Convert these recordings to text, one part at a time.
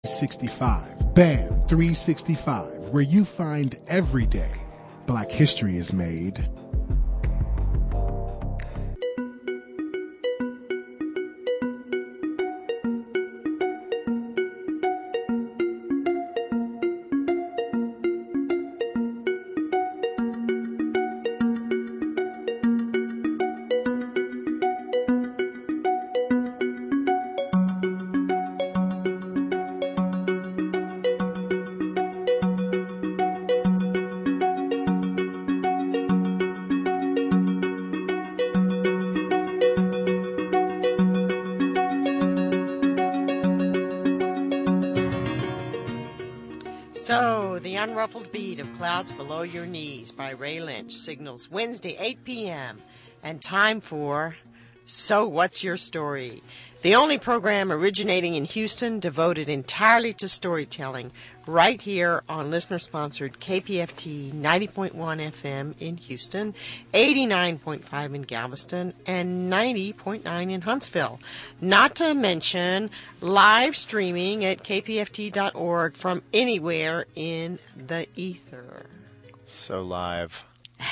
365, BAM 365, where you find every day Black history is made. So, The Unruffled Beat of Clouds Below Your Knees by Ray Lynch signals Wednesday, 8 p.m. And time for So What's Your Story? The only program originating in Houston devoted entirely to storytelling, right here on listener-sponsored KPFT 90.1 FM in Houston, 89.5 in Galveston, and 90.9 in Huntsville. Not to mention live streaming at kpft.org from anywhere in the ether. So live.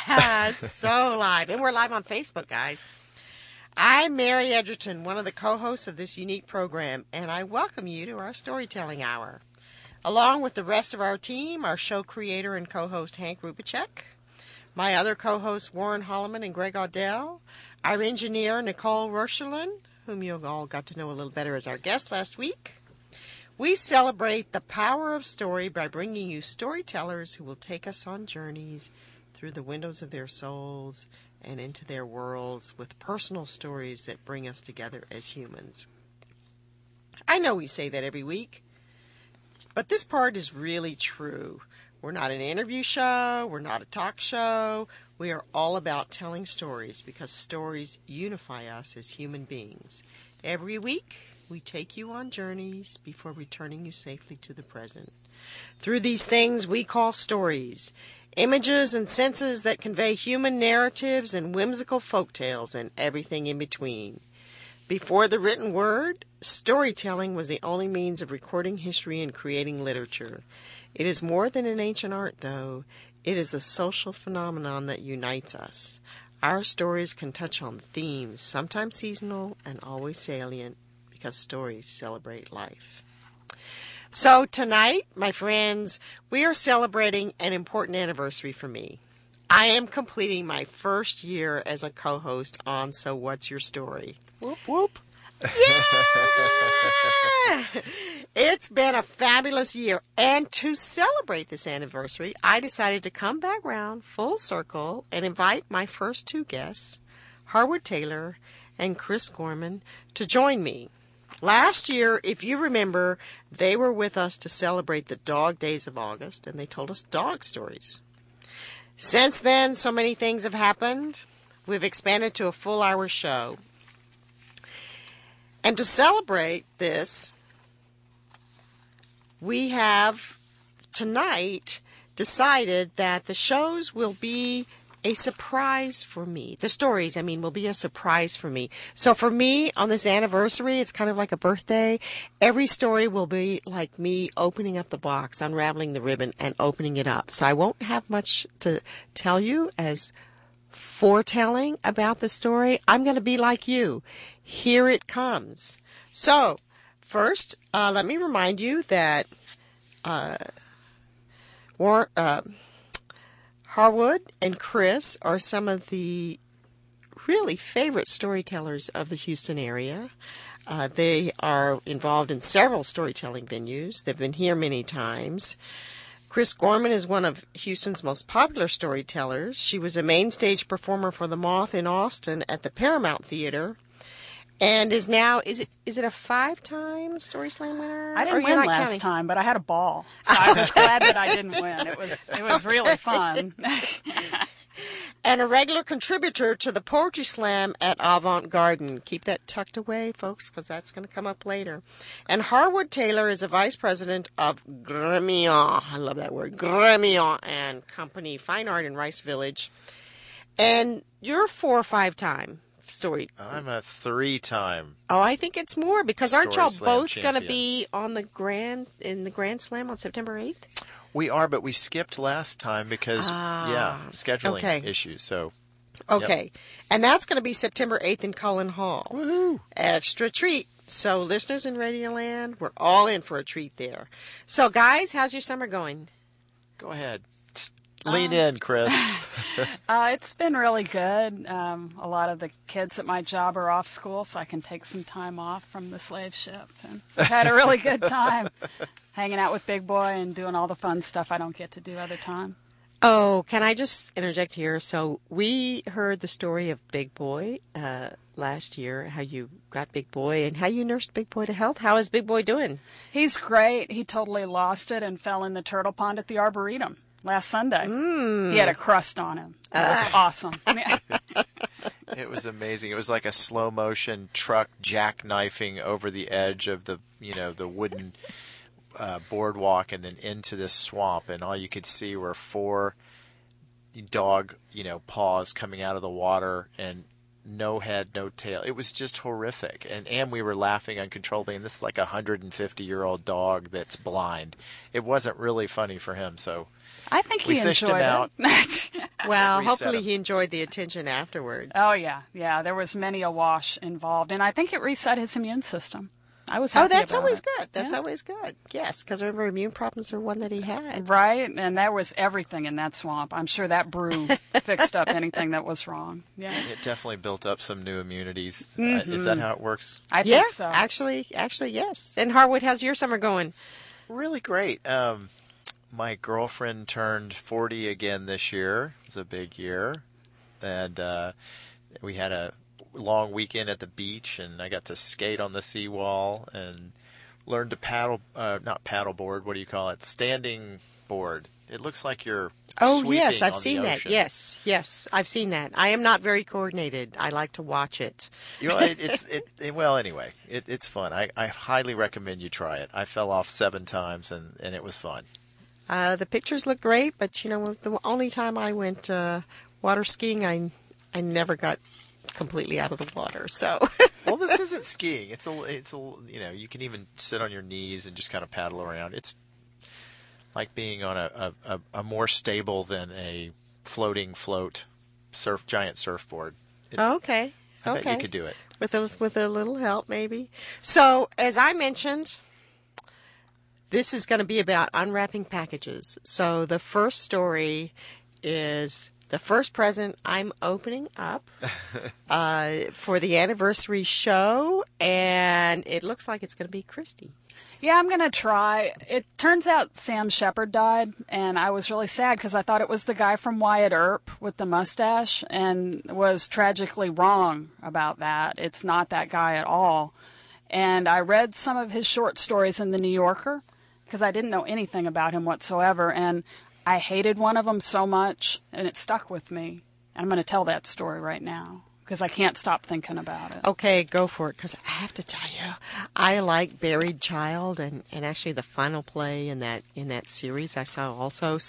So live. And we're live on Facebook, guys. I'm Mary Edgerton, one of the co-hosts of this unique program, and I welcome you to our Storytelling Hour. Along with the rest of our team, our show creator and co-host Hank Rubicek, my other co-hosts Warren Holloman and Greg Audell, our engineer Nicole Rocherlin, whom you all got to know a little better as our guest last week. We celebrate the power of story by bringing you storytellers who will take us on journeys through the windows of their souls and into their worlds with personal stories that bring us together as humans. I know we say that every week, but this part is really true. We're not an interview show, we're not a talk show. We are all about telling stories because stories unify us as human beings. Every week, we take you on journeys before returning you safely to the present. Through these things we call stories, images and senses that convey human narratives and whimsical folktales and everything in between. Before the written word, storytelling was the only means of recording history and creating literature. It is more than an ancient art, though. It is a social phenomenon that unites us. Our stories can touch on themes, sometimes seasonal and always salient, because stories celebrate life. So tonight, my friends, we are celebrating an important anniversary for me. I am completing my first year as a co-host on So What's Your Story? Whoop, whoop. Yeah! It's been a fabulous year. And to celebrate this anniversary, I decided to come back round full circle and invite my first two guests, Harwood Taylor and Chris Gorman, to join me. Last year, if you remember, they were with us to celebrate the dog days of August, and they told us dog stories. Since then, so many things have happened. We've expanded to a full-hour show. And to celebrate this, we have tonight decided that the shows will be a surprise for me. The stories, will be a surprise for me. So for me, on this anniversary, it's kind of like a birthday. Every story will be like me opening up the box, unraveling the ribbon, and opening it up. So I won't have much to tell you as foretelling about the story. I'm going to be like you. Here it comes. So, first, let me remind you that Harwood and Chris are some of the really favorite storytellers of the Houston area. They are involved in several storytelling venues. They've been here many times. Chris Gorman is one of Houston's most popular storytellers. She was a main stage performer for The Moth in Austin at the Paramount Theater. And is now, is it a 5-time Story Slam winner? I didn't win last time, but I had a ball. So I was glad that I didn't win. It was really fun. And a regular contributor to the Poetry Slam at Avant Garden. Keep that tucked away, folks, because that's going to come up later. And Harwood Taylor is a vice president of Gremillon. I love that word. Gremillon and Company, Fine Art in Rice Village. And you're 4 or 5-time story? I'm a 3-time. Oh, I think it's more because aren't y'all Story Slam both going to champion. be on the Grand Slam on September 8th? We are, but we skipped last time because, scheduling okay. issues. So, Okay. And that's going to be September 8th in Cullen Hall. woohoo! Extra treat. So listeners in Radioland, we're all in for a treat there. So guys, how's your summer going? Go ahead. Lean in, Chris. It's been really good. A lot of the kids at my job are off school, so I can take some time off from the slave ship. And I've had a really good time hanging out with Big Boy and doing all the fun stuff I don't get to do other time. Oh, can I just interject here? So we heard the story of Big Boy last year, how you got Big Boy and how you nursed Big Boy to health. How is Big Boy doing? He's great. He totally lost it and fell in the turtle pond at the Arboretum last Sunday. He had a crust on him. It was awesome. It was amazing. It was like a slow motion truck jackknifing over the edge of the wooden boardwalk and then into this swamp, and all you could see were 4 dog paws coming out of the water and no head, no tail. It was just horrific, and we were laughing uncontrollably, and this is like a 150-year-old dog that's blind. It wasn't really funny for him, so I think we he fished enjoyed him out. it. Well, Reset hopefully him. he enjoyed the attention afterwards. Oh, yeah. There was many a wash involved, and I think it reset his immune system. I was Oh, happy that's about always it. good. That's Yeah. always good. Yes, because remember, immune problems are one that he had. Right, and there was everything in that swamp. I'm sure that brew fixed up anything that was wrong. Yeah, It definitely built up some new immunities. Is that how it works? I Yeah, think so. actually, yes. And Harwood, how's your summer going? Really great. My girlfriend turned 40 again this year. It's a big year. And we had a long weekend at the beach, and I got to skate on the seawall and learned to not paddleboard, what do you call it? Standing board. It looks like you're Oh, sweeping yes, I've on the seen that. ocean. Yes, I've seen that. I am not very coordinated. I like to watch it. Well, anyway, it's fun. I highly recommend you try it. I fell off 7 times, and it was fun. The pictures look great, but the only time I went water skiing, I never got completely out of the water. So Well, this isn't skiing. It's you can even sit on your knees and just kind of paddle around. It's like being on a more stable than a floating giant surfboard. okay, I bet you could do it. with a little help maybe. So as I mentioned, this is going to be about unwrapping packages. So the first story is the first present I'm opening up for the anniversary show, and it looks like it's going to be Christy. Yeah, I'm going to try. It turns out Sam Shepard died, and I was really sad because I thought it was the guy from Wyatt Earp with the mustache and was tragically wrong about that. It's not that guy at all. And I read some of his short stories in The New Yorker because I didn't know anything about him whatsoever, and I hated one of them so much, and it stuck with me. And I'm going to tell that story right now because I can't stop thinking about it. Okay, go for it, because I have to tell you, I like Buried Child, and actually the final play in that series I saw also.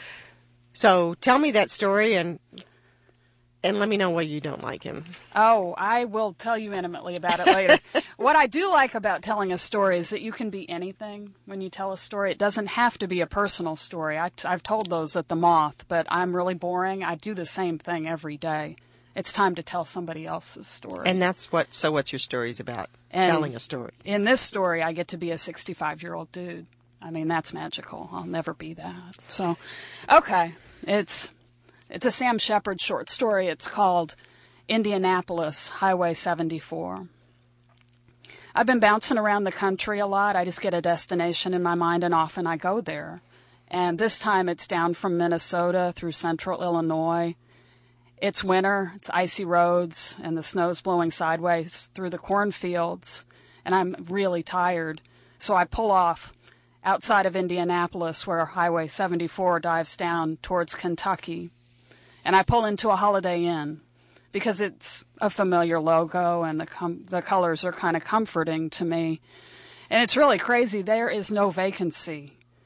So tell me that story, and let me know why you don't like him. Oh, I will tell you intimately about it later. What I do like about telling a story is that you can be anything when you tell a story. It doesn't have to be a personal story. I've told those at the Moth, but I'm really boring. I do the same thing every day. It's time to tell somebody else's story. And that's what's your story's about, And telling a story. In this story, I get to be a 65-year-old dude. I mean, that's magical. I'll never be that. So, okay, it's a Sam Shepard short story. It's called Indianapolis, Highway 74. I've been bouncing around the country a lot. I just get a destination in my mind, and often I go there. And this time it's down from Minnesota through central Illinois. It's winter, it's icy roads, and the snow's blowing sideways through the cornfields, and I'm really tired. So I pull off outside of Indianapolis, where Highway 74 dives down towards Kentucky. And I pull into a Holiday Inn because it's a familiar logo and the colors are kind of comforting to me. And it's really crazy. There is no vacancy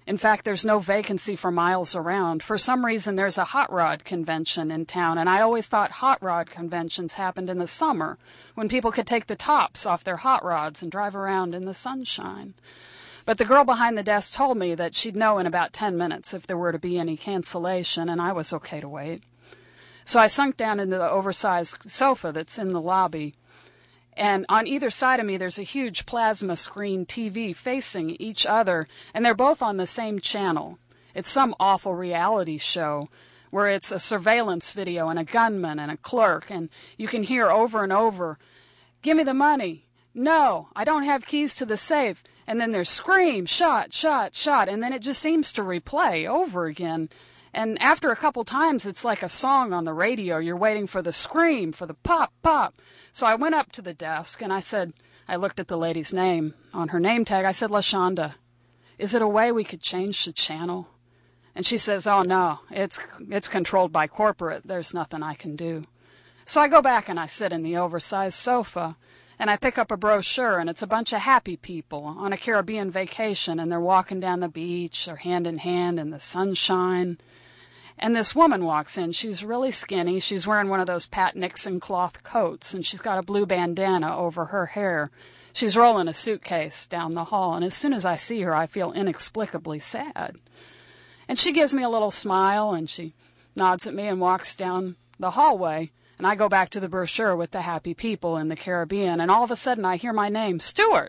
In fact, there's no vacancy for miles around. For some reason, there's a hot rod convention in town, and I always thought hot rod conventions happened in the summer, when people could take the tops off their hot rods and drive around in the sunshine. But the girl behind the desk told me that she'd know in about 10 minutes if there were to be any cancellation, and I was okay to wait. So I sunk down into the oversized sofa that's in the lobby, and on either side of me there's a huge plasma screen TV facing each other, and they're both on the same channel. It's some awful reality show where it's a surveillance video and a gunman and a clerk, and you can hear over and over, "Give me the money. No, I don't have keys to the safe." And then there's scream, shot, shot, shot, and then it just seems to replay over again. And after a couple times, it's like a song on the radio. You're waiting for the scream, for the pop, pop. So I went up to the desk, and I looked at the lady's name on her name tag. I said, "LaShonda, is it a way we could change the channel?" And she says, "Oh, no, it's controlled by corporate. There's nothing I can do." So I go back and I sit in the oversized sofa, and I pick up a brochure, and it's a bunch of happy people on a Caribbean vacation, and they're walking down the beach, or hand in hand in the sunshine. And this woman walks in. She's really skinny. She's wearing one of those Pat Nixon cloth coats, and she's got a blue bandana over her hair. She's rolling a suitcase down the hall, and as soon as I see her, I feel inexplicably sad. And she gives me a little smile, and she nods at me and walks down the hallway. And I go back to the brochure with the happy people in the Caribbean, and all of a sudden I hear my name, "Stewart."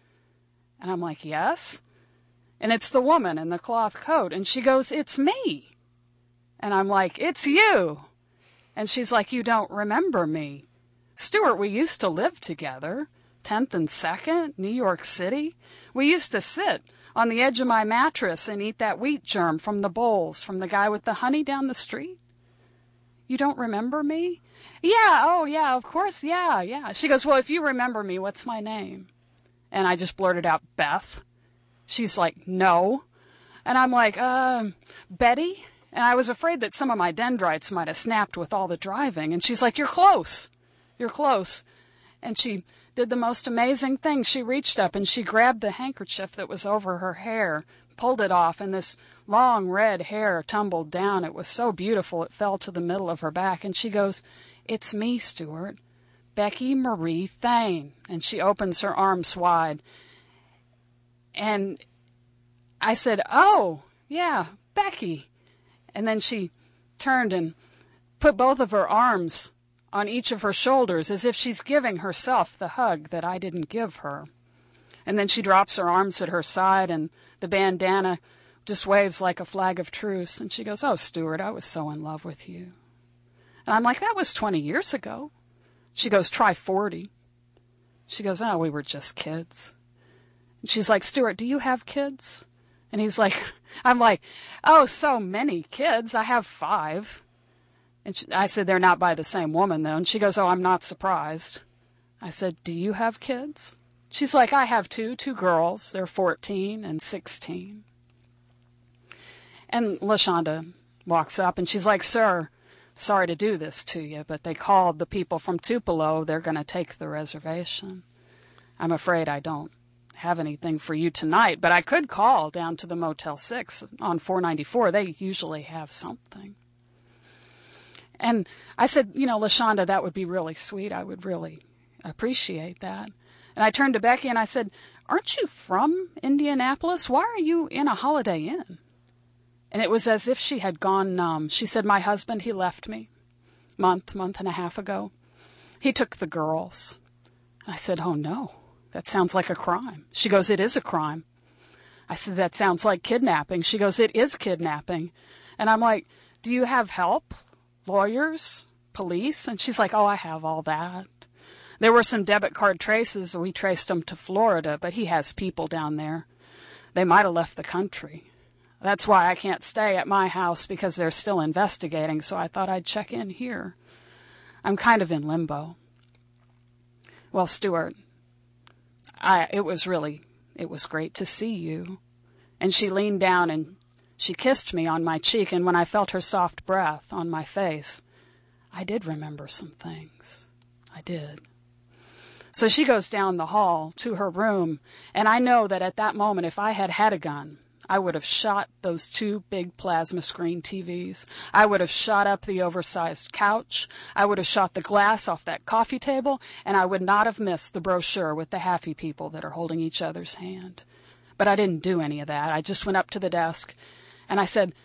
And I'm like, "Yes?" And it's the woman in the cloth coat, and she goes, "It's me." And I'm like, "It's you." And she's like, "You don't remember me." "Stewart, we used to live together, 10th and 2nd, New York City. We used to sit on the edge of my mattress and eat that wheat germ from the bowls from the guy with the honey down the street. You don't remember me?" "Yeah, oh yeah, of course, yeah. She goes, "Well, if you remember me, what's my name?" And I just blurted out, "Beth." She's like, "No." And I'm like, "Betty?" And I was afraid that some of my dendrites might have snapped with all the driving. And she's like, "You're close. You're close." And she did the most amazing thing. She reached up and she grabbed the handkerchief that was over her hair, pulled it off, and this long red hair tumbled down. It was so beautiful it fell to the middle of her back. And she goes, "It's me, Stewart, Becky Marie Thane." And she opens her arms wide. And I said, "Oh, yeah, Becky." And then she turned and put both of her arms on each of her shoulders as if she's giving herself the hug that I didn't give her. And then she drops her arms at her side, and the bandana just waves like a flag of truce. And she goes, "Oh, Stewart, I was so in love with you." And I'm like, "That was 20 years ago." She goes, "Try 40. She goes, "Oh, we were just kids." And she's like, "Stewart, do you have kids?" And he's like, I'm like, "Oh, so many kids. I have 5. And I said, "They're not by the same woman, though." And she goes, "Oh, I'm not surprised." I said, "Do you have kids?" She's like, "I have 2 girls. They're 14 and 16. And LaShonda walks up, and she's like, "Sir, sorry to do this to you, but they called the people from Tupelo. They're going to take the reservation. I'm afraid I don't have anything for you tonight, but I could call down to the Motel 6 on 494. They usually have something." And I said, "LaShonda, that would be really sweet. I would really appreciate that." And I turned to Becky and I said, "Aren't you from Indianapolis? Why are you in a Holiday Inn?" And it was as if she had gone numb. She said, "My husband, he left me month and a half ago. He took the girls." I said, "Oh, no, that sounds like a crime." She goes, "It is a crime." I said, "That sounds like kidnapping." She goes, "It is kidnapping." And I'm like, "Do you have help? Lawyers? Police?" And she's like, "Oh, I have all that. There were some debit card traces. We traced them to Florida, but he has people down there. They might have left the country. That's why I can't stay at my house, because they're still investigating, so I thought I'd check in here. I'm kind of in limbo." "Well, Stewart, it was great to see you." And she leaned down and she kissed me on my cheek, and when I felt her soft breath on my face, I did remember some things. I did. So she goes down the hall to her room, and I know that at that moment, if I had had a gun, I would have shot those 2 big plasma screen TVs. I would have shot up the oversized couch. I would have shot the glass off that coffee table, and I would not have missed the brochure with the happy people that are holding each other's hand. But I didn't do any of that. I just went up to the desk, and I said,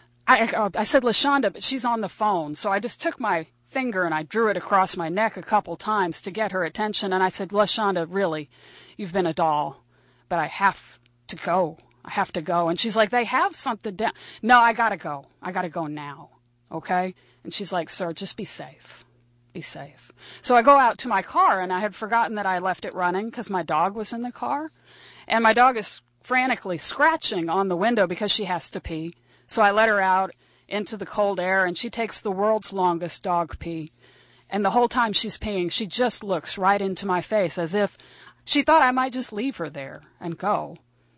LaShonda, but she's on the phone. So I just took my finger and I drew it across my neck a couple times to get her attention. And I said, LaShonda, really, you've been a doll, but I have to go. I have to go. And she's like, they have something down. No, I got to go. I got to go now. Okay? And she's like, sir, just be safe. Be safe. So I go out to my car, and I had forgotten that I left it running because my dog was in the car. And my dog is frantically scratching on the window because she has to pee. So I let her out into the cold air, and she takes the world's longest dog pee. And the whole time she's peeing, she just looks right into my face as if she thought I might just leave her there and go.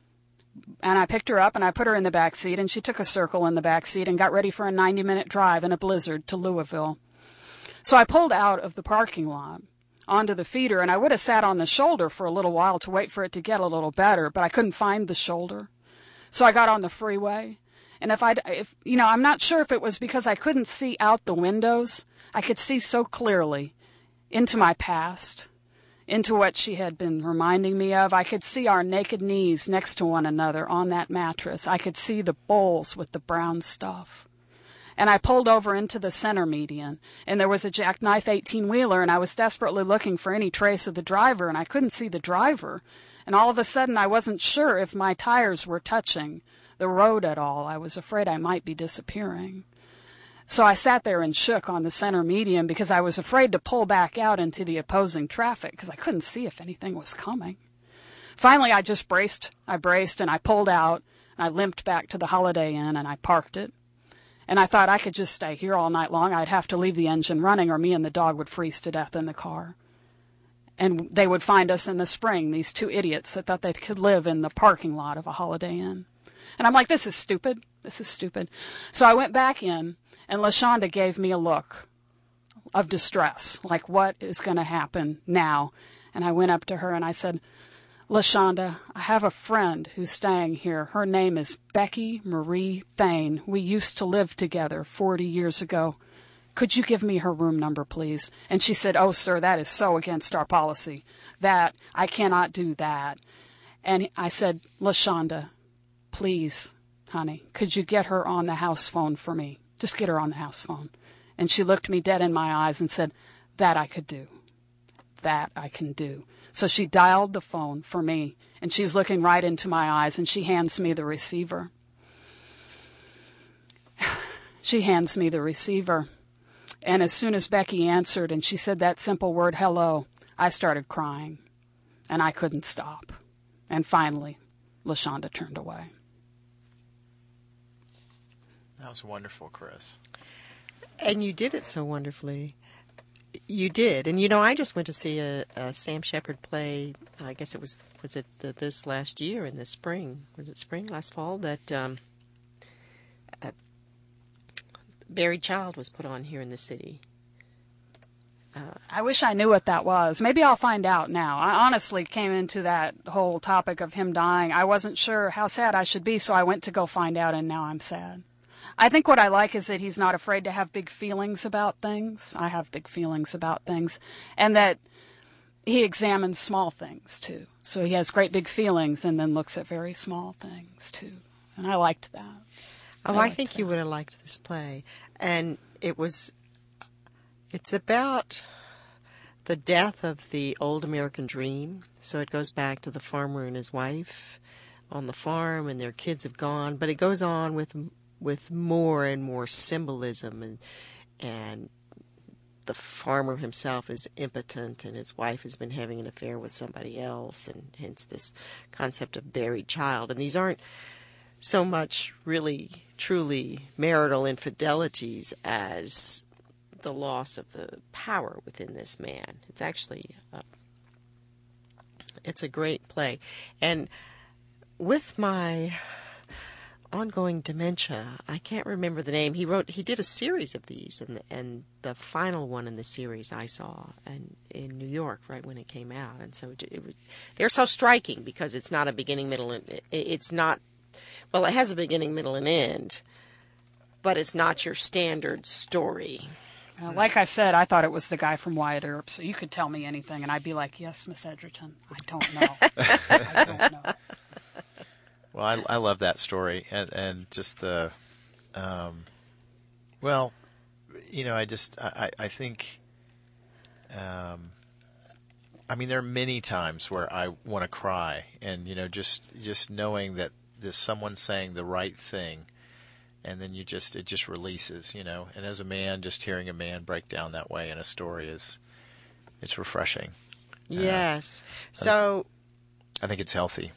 And I picked her up, and I put her in the back seat, and she took a circle in the back seat and got ready for a 90-minute drive in a blizzard to Louisville. So I pulled out of the parking lot onto the feeder, and I would have sat on the shoulder for a little while to wait for it to get a little better, but I couldn't find the shoulder. So I got on the freeway. And I'm not sure if it was because I couldn't see out the windows. I could see so clearly into my past, into what she had been reminding me of. I could see our naked knees next to one another on that mattress. I could see the bowls with the brown stuff. And I pulled over into the center median, and there was a jackknife 18-wheeler, and I was desperately looking for any trace of the driver, and I couldn't see the driver. And all of a sudden, I wasn't sure if my tires were touching the road at all. I was afraid I might be disappearing. So I sat there and shook on the center median because I was afraid to pull back out into the opposing traffic because I couldn't see if anything was coming. Finally, I just braced. I braced, and I pulled out, and I limped back to the Holiday Inn, and I parked it. And I thought I could just stay here all night long. I'd have to leave the engine running, or me and the dog would freeze to death in the car. And they would find us in the spring, these 2 idiots that thought they could live in the parking lot of a Holiday Inn. And I'm like, this is stupid. This is stupid. So I went back in, and LaShonda gave me a look of distress, like what is going to happen now? And I went up to her and I said, LaShonda, I have a friend who's staying here. Her name is Becky Marie Thane. We used to live together 40 years ago. Could you give me her room number, please? And she said, oh, sir, that is so against our policy. That, I cannot do that. And I said, LaShonda, please, honey, could you get her on the house phone for me? Just get her on the house phone. And she looked me dead in my eyes and said, that I could do. That I can do. So she dialed the phone for me, and she's looking right into my eyes, and she hands me the receiver. She hands me the receiver. And as soon as Becky answered and she said that simple word, hello, I started crying, and I couldn't stop. And finally, LaShonda turned away. That was wonderful, Chris. And you did it so wonderfully. You did. And, I just went to see a Sam Shepard play, I guess it was it this last year in the spring? Was it spring, last fall? That Buried Child was put on here in the city. I wish I knew what that was. Maybe I'll find out now. I honestly came into that whole topic of him dying. I wasn't sure how sad I should be, so I went to go find out, and now I'm sad. I think what I like is that he's not afraid to have big feelings about things. I have big feelings about things. And that he examines small things, too. So he has great big feelings and then looks at very small things, too. And I liked that. I think you would have liked this play. And it's about the death of the old American dream. So it goes back to the farmer and his wife on the farm, and their kids have gone. But it goes on with more and more symbolism, and the farmer himself is impotent, and his wife has been having an affair with somebody else, and hence this concept of buried child. And these aren't so much really truly marital infidelities as the loss of the power within this man. It's actually it's a great play. And with my ongoing dementia, I can't remember the name. He did a series of these, and the final one in the series I saw in New York right when it came out. And so they're so striking because it's not a beginning, middle, and it's not. Well, it has a beginning, middle, and end, but it's not your standard story. Like I said, I thought it was the guy from Wyatt Earp, so you could tell me anything, and I'd be like, yes, Miss Edgerton, I don't know. I don't know. Well, I love that story, and just the, well, you know, I think, I mean, there are many times where I want to cry, and, you know, just knowing that there's someone saying the right thing, and then it just releases, you know. And as a man, just hearing a man break down that way in a story it's refreshing. Yes. So I think it's healthy.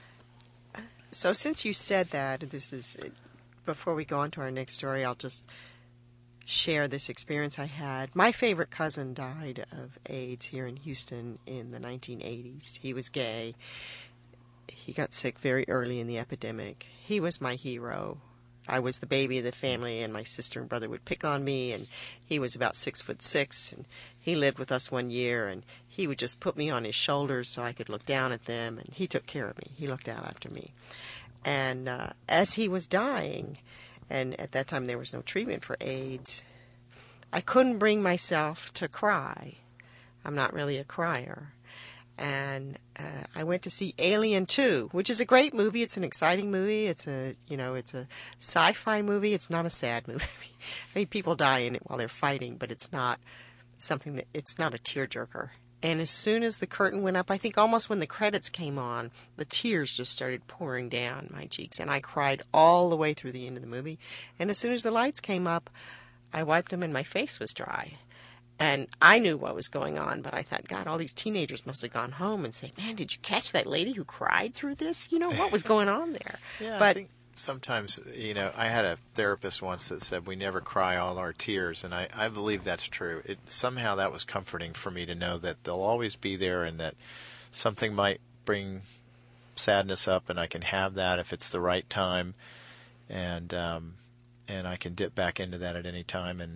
So since you said that, this is, before we go on to our next story, I'll just share this experience I had. My favorite cousin died of AIDS here in Houston in the 1980s. He was gay. He got sick very early in the epidemic. He was my hero. I was the baby of the family, and my sister and brother would pick on me, and he was about 6'6", and he lived with us 1 year, and he would just put me on his shoulders so I could look down at them, and he took care of me. He looked out after me. And as he was dying, and at that time there was no treatment for AIDS, I couldn't bring myself to cry. I'm not really a crier. And I went to see Alien 2, which is a great movie. It's an exciting movie. It's a sci-fi movie. It's not a sad movie. I mean, people die in it while they're fighting, but it's not it's not a tearjerker. And as soon as the curtain went up, I think almost when the credits came on, the tears just started pouring down my cheeks, and I cried all the way through the end of the movie. And as soon as the lights came up, I wiped them and my face was dry. And I knew what was going on, but I thought, God, all these teenagers must have gone home and said, man, did you catch that lady who cried through this? You know, what was going on there? Yeah, but I think sometimes, you know, I had a therapist once that said we never cry all our tears, and I believe that's true. Somehow that was comforting for me to know that they'll always be there, and that something might bring sadness up, and I can have that if it's the right time, and I can dip back into that at any time, and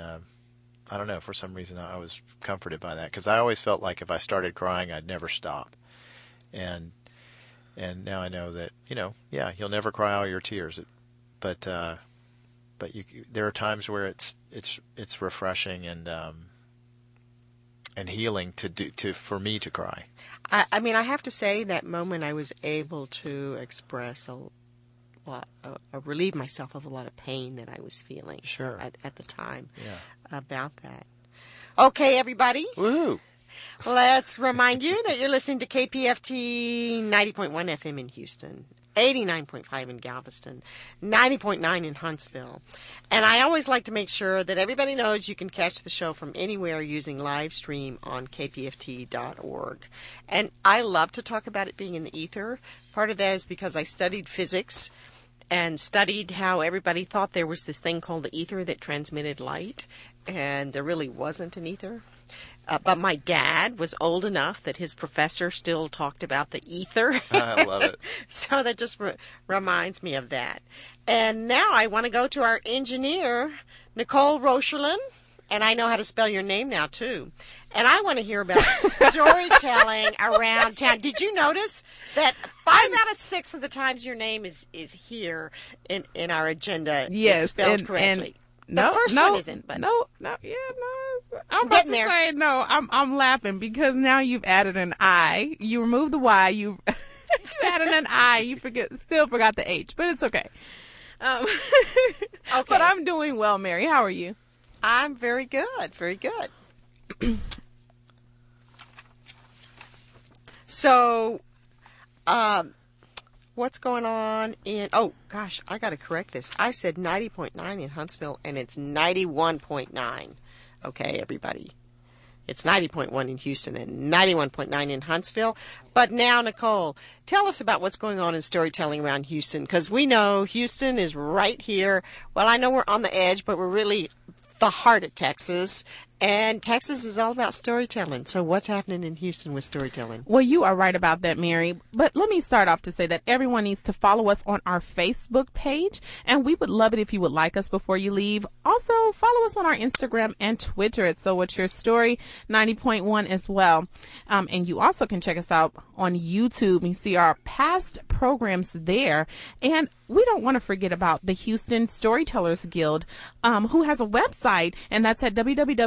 I don't know, for some reason I was comforted by that, because I always felt like if I started crying, I'd never stop. And now I know that, you know, yeah, you'll never cry all your tears, but there are times where it's refreshing and healing for me to cry. I mean, I have to say that moment I was able to express relieve myself of a lot of pain that I was feeling Sure. at the time. Yeah. About that. Okay, everybody. Woohoo! Let's remind you that you're listening to KPFT 90.1 FM in Houston, 89.5 in Galveston, 90.9 in Huntsville. And I always like to make sure that everybody knows you can catch the show from anywhere using live stream on kpft.org. And I love to talk about it being in the ether. Part of that is because I studied physics and studied how everybody thought there was this thing called the ether that transmitted light, and there really wasn't an ether. But my dad was old enough that his professor still talked about the ether. I love it. So that just reminds me of that. And now I want to go to our engineer, Nicole Rocherlin, and I know how to spell your name now, too. And I want to hear about storytelling around town. Did you notice that 5 out of 6 of the times your name is here in our agenda, it's spelled correctly? The first one isn't, but I'm about to say no. I'm laughing because now you've added an I. You removed the Y. You added an I. You still forgot the H, but it's okay. Okay. But I'm doing well, Mary. How are you? I'm very good. Very good. So, what's going on in... Oh, gosh, I got to correct this. I said 90.9 in Huntsville, and it's 91.9. Okay, everybody. It's 90.1 in Houston and 91.9 in Huntsville. But now, Nicole, tell us about what's going on in storytelling around Houston, because we know Houston is right here. Well, I know we're on the edge, but we're really the heart of Texas, And Texas is all about storytelling. So what's happening in Houston with storytelling? Well, you are right about that, Mary. But let me start off to say that everyone needs to follow us on our Facebook page. And we would love it if you would like us before you leave. Also, follow us on our Instagram and Twitter at So What's Your Story 90.1 as well. And you also can check us out on YouTube and see our past programs there. And we don't want to forget about the Houston Storytellers Guild, who has a website, and that's at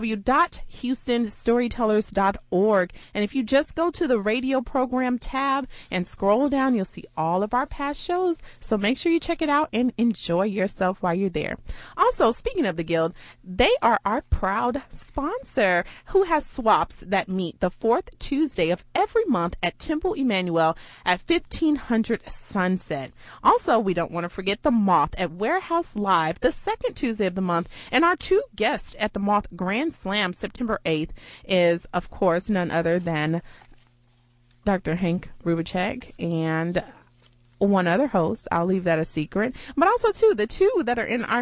www.houstonstorytellers.org. And if you just go to the radio program tab and scroll down, you'll see all of our past shows. So make sure you check it out and enjoy yourself while you're there. Also, speaking of the Guild, they are our proud sponsor, who has swaps that meet the fourth Tuesday of every month at Temple Emmanuel at 1500 Sunset. Also, we don't want to forget the Moth at Warehouse Live the second Tuesday of the month, and our two guests at the Moth Grand Slam September 8th is, of course, none other than Dr. Hank Rubicek and one other host. I'll leave that a secret. But also, too, the two that are in our...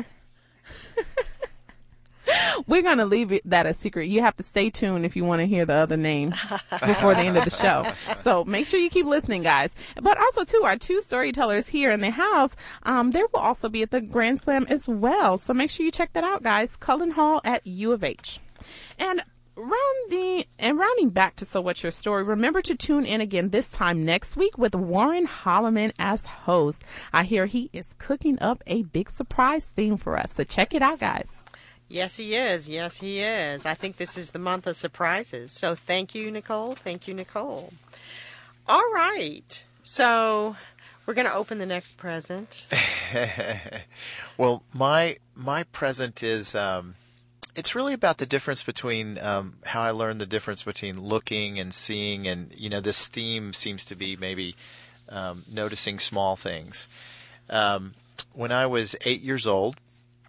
We're going to leave that a secret. You have to stay tuned if you want to hear the other name before the end of the show. So make sure you keep listening, guys. But also, too, our two storytellers here in the house, they will also be at the Grand Slam as well. So make sure you check that out, guys. Cullen Hall at U of H. And rounding back to So What's Your Story, remember to tune in again this time next week with Warren Holloman as host. I hear he is cooking up a big surprise theme for us. So check it out, guys. Yes, he is. Yes, he is. I think this is the month of surprises. So thank you, Nicole. Thank you, Nicole. All right. So we're going to open the next present. Well, my present is, it's really about the difference between how I learned the difference between looking and seeing. And, this theme seems to be maybe noticing small things. When I was 8 years old,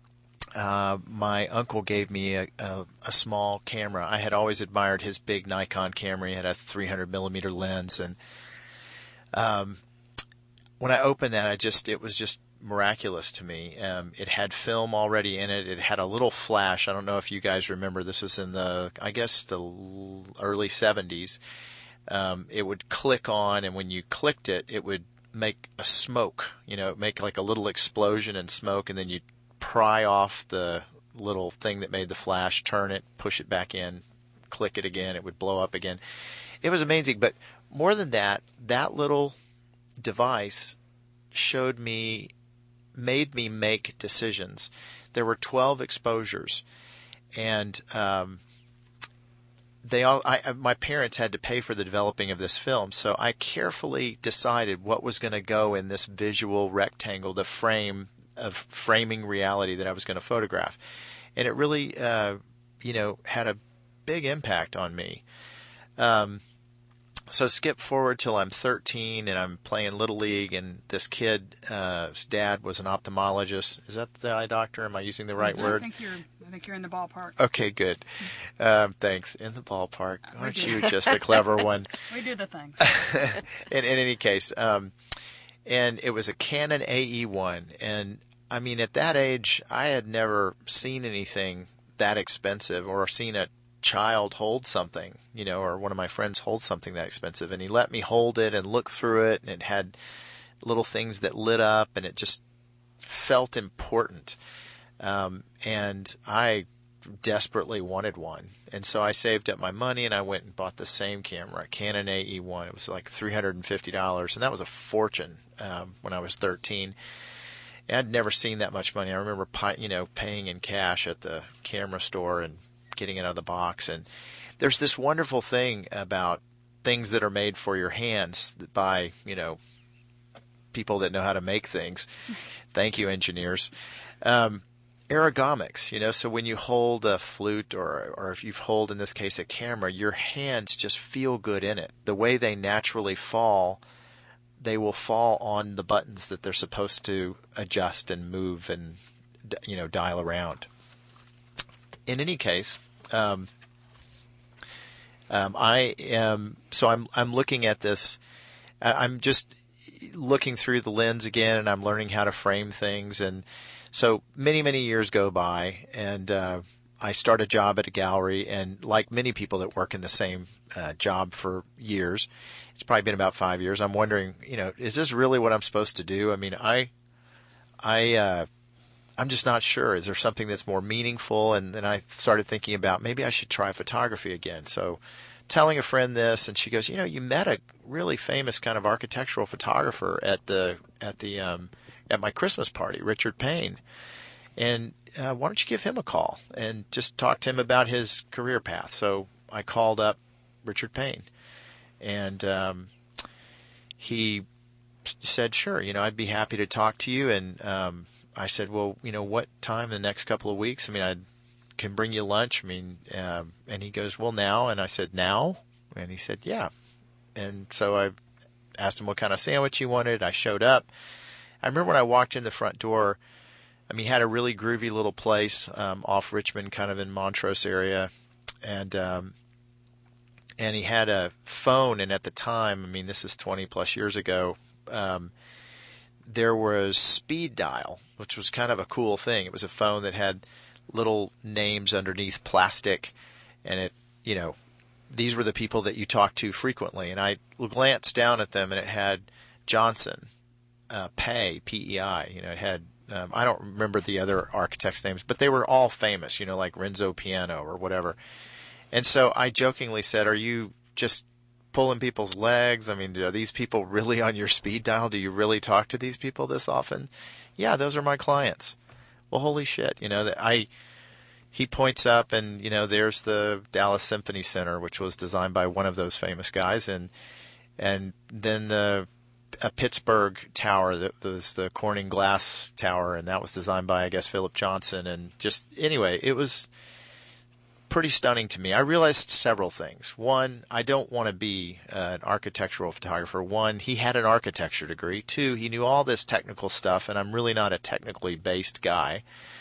my uncle gave me a small camera. I had always admired his big Nikon camera. He had a 300 millimeter lens, and when I opened that, it was just miraculous to me. It had film already in it. It had a little flash. I don't know if you guys remember. This was in the early 70s. It would click on, and when you clicked it, it would make a smoke. Make like a little explosion and smoke, and then you'd pry off the little thing that made the flash, turn it, push it back in, click it again, it would blow up again. It was amazing, but more than that, that little device made me make decisions. There were 12 exposures, and my parents had to pay for the developing of this film, so I carefully decided what was going to go in this visual rectangle, the frame of framing reality that I was going to photograph. And it really, had a big impact on me. So skip forward till I'm 13 and I'm playing Little League, and this kid's dad was an ophthalmologist. Is that the eye doctor? Am I using the right word? I think you're in the ballpark. Okay, good. Thanks. In the ballpark. Aren't you just a clever one? We do the things. In any case, and it was a Canon AE1, and I mean, at that age, I had never seen anything that expensive or seen a child hold something, or one of my friends hold something that expensive. And he let me hold it and look through it, and it had little things that lit up, and it just felt important. And I desperately wanted one. And so I saved up my money, and I went and bought the same camera, a Canon AE1. It was like $350, and that was a fortune when I was 13. I'd never seen that much money. I remember, paying in cash at the camera store and getting it out of the box. And there's this wonderful thing about things that are made for your hands by, people that know how to make things. Thank you, engineers. Ergonomics, so when you hold a flute or if you hold, in this case, a camera, your hands just feel good in it. The way they naturally fall, they will fall on the buttons that they're supposed to adjust and move and, dial around. In any case, I'm looking at this. I'm just looking through the lens again, and I'm learning how to frame things. And so many, many years go by, and I start a job at a gallery, and like many people that work in the same job for years, it's probably been about 5 years. I'm wondering, is this really what I'm supposed to do? I mean, I'm just not sure. Is there something that's more meaningful? And then I started thinking about maybe I should try photography again. So telling a friend this, and she goes, you met a really famous kind of architectural photographer at my Christmas party, Richard Payne. And why don't you give him a call and just talk to him about his career path? So I called up Richard Payne, and he said, sure, I'd be happy to talk to you. And I said, well, what time in the next couple of weeks? I mean, I can bring you lunch. I mean, and he goes, well, now. And I said, now? And he said, yeah. And so I asked him what kind of sandwich he wanted. I showed up. I remember when I walked in the front door, he had a really groovy little place off Richmond, kind of in Montrose area, and he had a phone. And at the time, this is 20 plus years ago, there was speed dial, which was kind of a cool thing. It was a phone that had little names underneath plastic, and it, these were the people that you talked to frequently. And I glanced down at them, and it had Johnson, Pei, P-E-I. It had. I don't remember the other architects' names, but they were all famous, like Renzo Piano or whatever. And so I jokingly said, are you just pulling people's legs? Are these people really on your speed dial? Do you really talk to these people this often? Yeah, those are my clients. Well, holy shit, he points up, and, there's the Dallas Symphony Center, which was designed by one of those famous guys. And then a Pittsburgh tower that was the Corning Glass Tower, and that was designed by, I guess, Philip Johnson. And just, anyway, it was pretty stunning to me. I realized several things. One, I don't want to be an architectural photographer. One, he had an architecture degree. Two, he knew all this technical stuff, and I'm really not a technically based guy.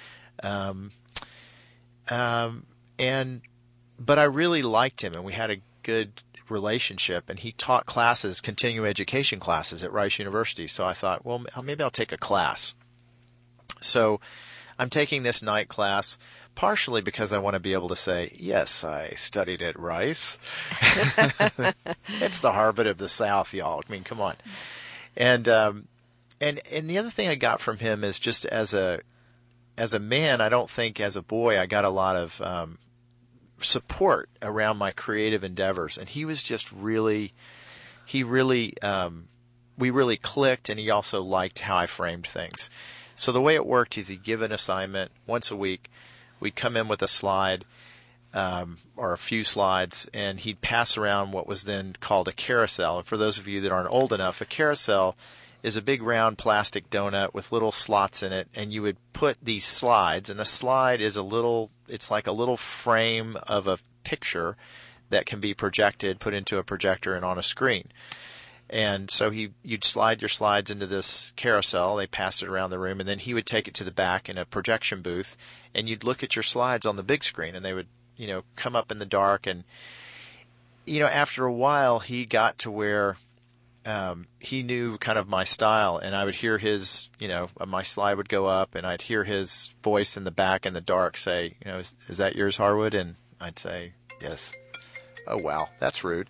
But I really liked him, and we had a good relationship, and he taught classes, continuing education classes at Rice University. So I thought, well, maybe I'll take a class. So I'm taking this night class partially because I want to be able to say, yes, I studied at Rice. It's the Harvard of the South, y'all. Come on. And the other thing I got from him is just as a man, I don't think as a boy I got a lot of support around my creative endeavors, and he was just we really clicked, and he also liked how I framed things. So the way it worked is he'd give an assignment once a week. We'd come in with a slide or a few slides, and he'd pass around what was then called a carousel. And for those of you that aren't old enough, a carousel is a big round plastic donut with little slots in it, and you would put these slides, and a slide is it's like a little frame of a picture that can be projected, put into a projector and on a screen. And so you'd slide your slides into this carousel, they passed it around the room, and then he would take it to the back in a projection booth, and you'd look at your slides on the big screen, and they would, come up in the dark. And, after a while, he got to where he knew kind of my style, and I would hear his, my slide would go up, and I'd hear his voice in the back in the dark say, is that yours, Harwood? And I'd say, yes. Oh, wow, that's rude.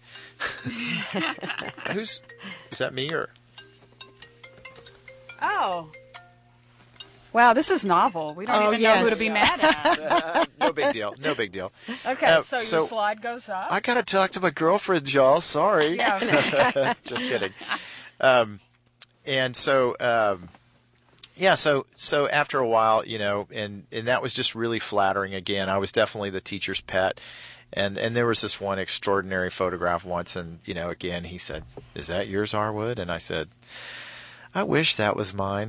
Is that me or? Oh. Wow, this is novel. We don't even know who to be mad at. No big deal. No big deal. Okay, so your slide goes up. I got to talk to my girlfriend, y'all. Sorry. Yeah, okay. Just kidding. And so, so after a while, and that was just really flattering. Again, I was definitely the teacher's pet. And there was this one extraordinary photograph once, and, again, he said, is that yours, Harwood? And I said, I wish that was mine.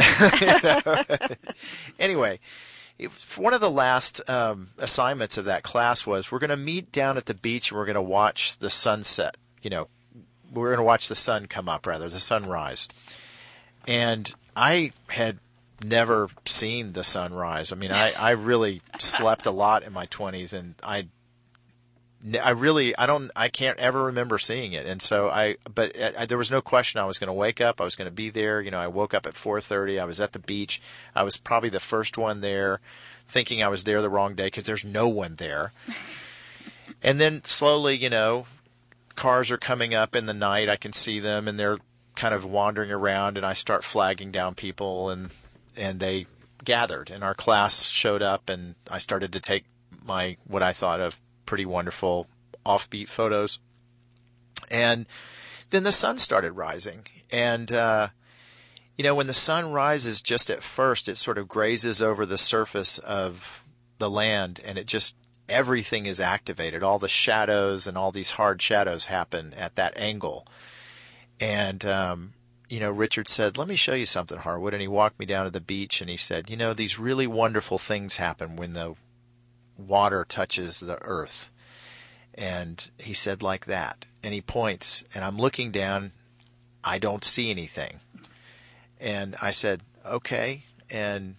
Anyway, one of the last assignments of that class was we're going to meet down at the beach, and we're going to watch the sunset. We're going to watch the sun come up, the sunrise. And I had never seen the sunrise. I really slept a lot in my 20s, and I I can't ever remember seeing it. And so there was no question I was going to wake up. I was going to be there. You know, I woke up at 4:30. I was at the beach. I was probably the first one there, thinking I was there the wrong day because there's no one there. And then slowly, you know, cars are coming up in the night. I can see them, and they're kind of wandering around, and I start flagging down people, and they gathered, and our class showed up, and I started to take what I thought of pretty wonderful offbeat photos. And then the sun started rising. And, you know, when the sun rises just at first, it sort of grazes over the surface of the land, and everything is activated. All the shadows and all these hard shadows happen at that angle. And, you know, Richard said, "Let me show you something, Harwood." And he walked me down to the beach, and he said, "You know, these really wonderful things happen when the water touches the earth." And he said, like that. And he points, and I'm looking down. I don't see anything. And I said, "Okay." And,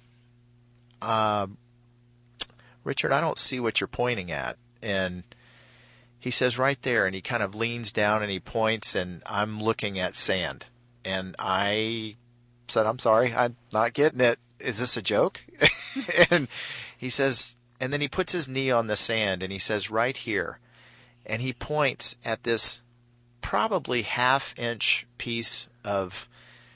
"Richard, I don't see what you're pointing at." And he says, "Right there." And he kind of leans down and he points, and I'm looking at sand. And I said, "I'm sorry, I'm not getting it. Is this a joke?" And he says, and then he puts his knee on the sand, and he says, "Right here." And he points at this probably half-inch piece of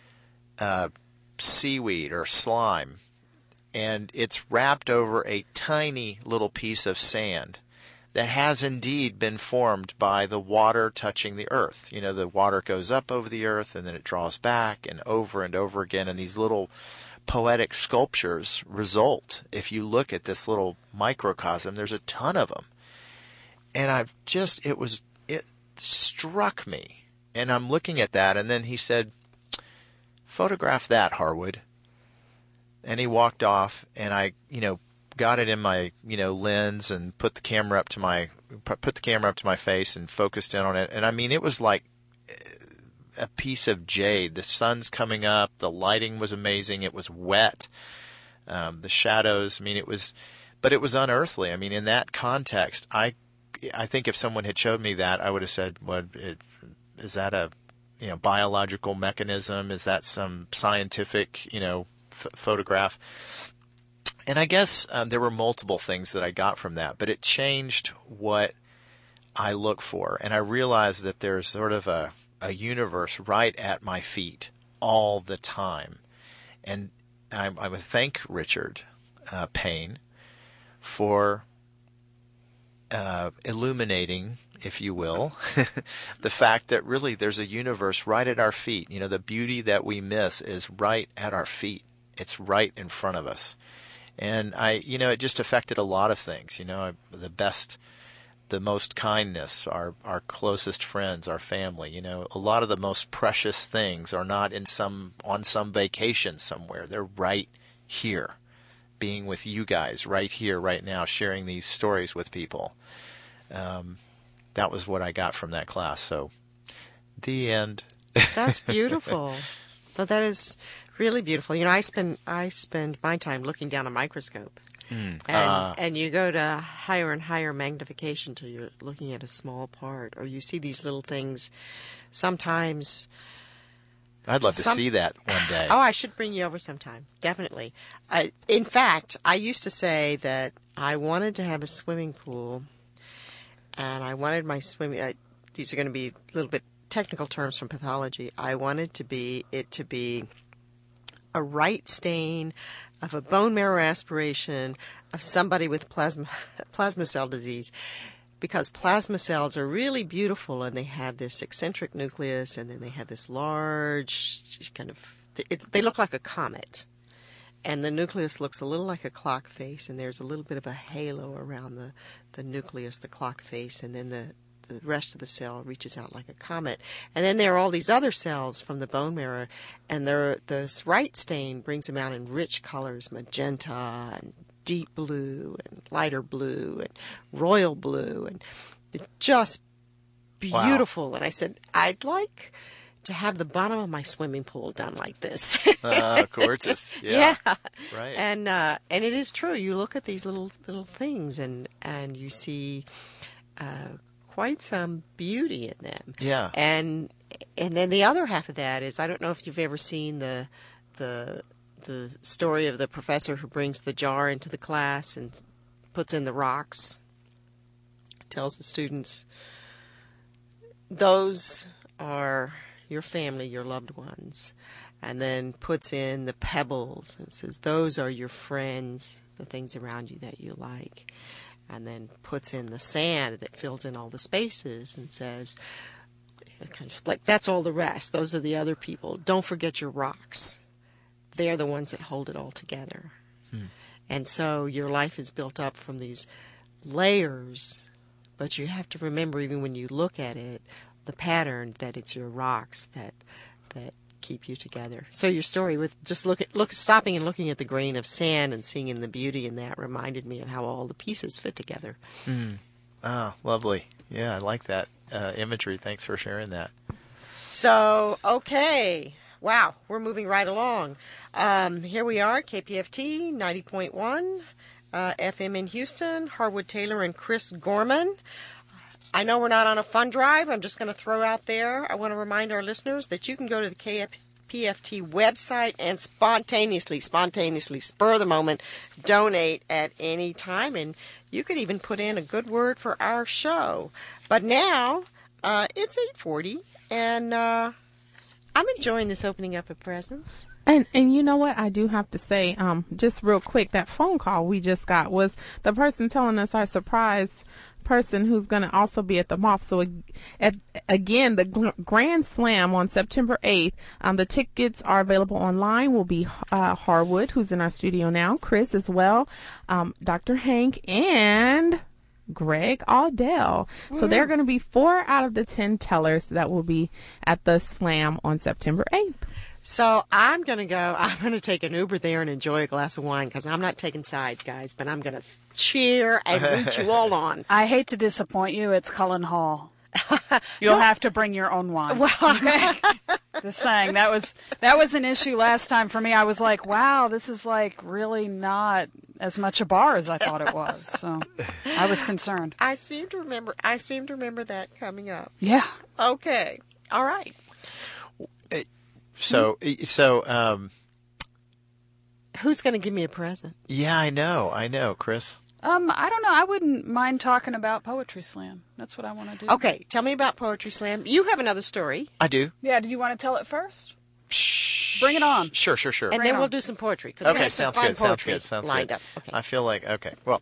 seaweed or slime, and it's wrapped over a tiny little piece of sand that has indeed been formed by the water touching the earth. You know, the water goes up over the earth, and then it draws back and over again, and these little poetic sculptures result. If you look at this little microcosm, there's a ton of them. And it struck me. And I'm looking at that, and then he said, "Photograph that, Harwood." And he walked off, and I, you know, got it in my, you know, lens and put the camera up to my face and focused in on it. And I mean, it was like a piece of jade. The sun's coming up. The lighting was amazing. It was wet. The shadows, I mean, it was unearthly. I mean, in that context, I think if someone had showed me that, I would have said, is that a, you know, biological mechanism? Is that some scientific, you know, photograph? And I guess there were multiple things that I got from that, but it changed what I look for. And I realized that there's sort of a universe right at my feet all the time. And I would thank Richard Payne for illuminating, if you will, the fact that really there's a universe right at our feet. You know, the beauty that we miss is right at our feet. It's right in front of us. And it just affected a lot of things. You know, the most kindness, our closest friends, our family. You know, a lot of the most precious things are not on some vacation somewhere. They're right here, being with you guys right here, right now, sharing these stories with people. That was what I got from that class. So, the end. That's beautiful. Well, that is really beautiful. You know, I spend my time looking down a microscope. And you go to higher and higher magnification till you're looking at a small part, or you see these little things. Sometimes, I'd love to see that one day. Oh, I should bring you over sometime. Definitely. In fact, I used to say that I wanted to have a swimming pool, and I wanted my swimming. These are going to be a little bit technical terms from pathology. I wanted it to be a right stain of a bone marrow aspiration of somebody with plasma cell disease, because plasma cells are really beautiful, and they have this eccentric nucleus, and then they have this large kind of, they look like a comet, and the nucleus looks a little like a clock face, and there's a little bit of a halo around the nucleus, the clock face, and then the rest of the cell reaches out like a comet. And then there are all these other cells from the bone marrow, and the right stain brings them out in rich colors, magenta and deep blue and lighter blue and royal blue, and it's just beautiful. Wow. And I said, I'd like to have the bottom of my swimming pool done like this. Gorgeous. Yeah. Right. And it is true. You look at these little things, and you see quite some beauty in them. Yeah. And then the other half of that is, I don't know if you've ever seen the story of the professor who brings the jar into the class and puts in the rocks, tells the students, those are your family, your loved ones, and then puts in the pebbles and says, those are your friends, the things around you that you like, and then puts in the sand that fills in all the spaces and says, kind of like, that's all the rest, those are the other people, don't forget your rocks, they're the ones that hold it all together. And so your life is built up from these layers, but you have to remember, even when you look at it, the pattern, that it's your rocks that keep you together. So your story with just stopping and looking at the grain of sand and seeing the beauty in that reminded me of how all the pieces fit together. Oh, lovely. Yeah, I like that imagery. Thanks for sharing that. So, okay. Wow, we're moving right along. Here we are, KPFT 90.1 FM in Houston, Harwood Taylor and Chris Gorman. I know we're not on a fund drive. I'm just going to throw out there, I want to remind our listeners that you can go to the KPFT website and spontaneously, spur of the moment, donate at any time. And you could even put in a good word for our show. But now, it's 8:40, and I'm enjoying this opening up of presents. And you know what? I do have to say, just real quick, that phone call we just got was the person telling us our surprise person who's going to also be at the Moth. So again, the Grand Slam on September 8th, the tickets are available online. Will be Harwood, who's in our studio now, Chris as well, Dr. Hank, and Greg Audell. So they're going to be 4 out of the 10 tellers that will be at the Slam on September 8th. So I'm going to take an Uber there and enjoy a glass of wine, because I'm not taking sides, guys, but I'm going to cheer and root you all on. I hate to disappoint you. It's Cullen Hall. You'll have to bring your own wine. Well, okay? Just saying, that was an issue last time for me. I was like, wow, this is like really not as much a bar as I thought it was. So I was concerned. I seem to remember that coming up. Yeah. Okay. All right. So, who's going to give me a present? Yeah, I know, Chris. I don't know. I wouldn't mind talking about Poetry Slam. That's what I want to do. Okay, tell me about Poetry Slam. You have another story. I do. Yeah, do you want to tell it first? Bring it on. Sure. And then we'll do some poetry. Okay, sounds good. Lined up. Okay. I feel like, okay, well,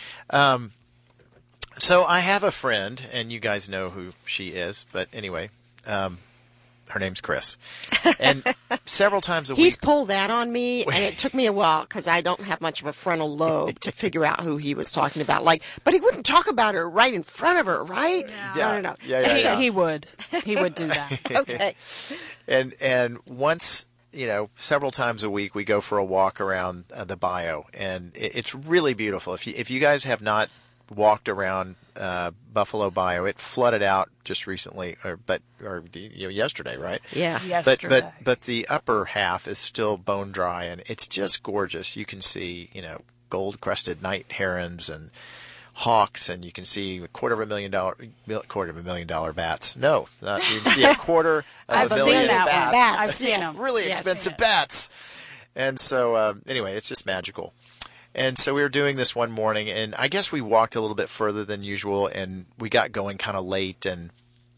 so I have a friend, and you guys know who she is, but anyway, her name's Chris. And several times a week. He's pulled that on me, and it took me a while because I don't have much of a frontal lobe to figure out who he was talking about. But he wouldn't talk about her right in front of her, right? Yeah. No. Yeah. He would do that. Okay. And once, several times a week, we go for a walk around the bayou, and it's really beautiful. If you guys have not walked around Buffalo Bayou, it flooded out just recently, or yesterday, right? Yeah, yesterday. But the upper half is still bone dry, and it's just gorgeous. You can see gold-crested night herons and hawks, and you can see $250,000 bats. No, you can see a quarter of I've a million seen that bats. one. I've seen them. Really expensive bats. And so anyway, it's just magical. And so we were doing this one morning, and I guess we walked a little bit further than usual, and we got going kind of late. And,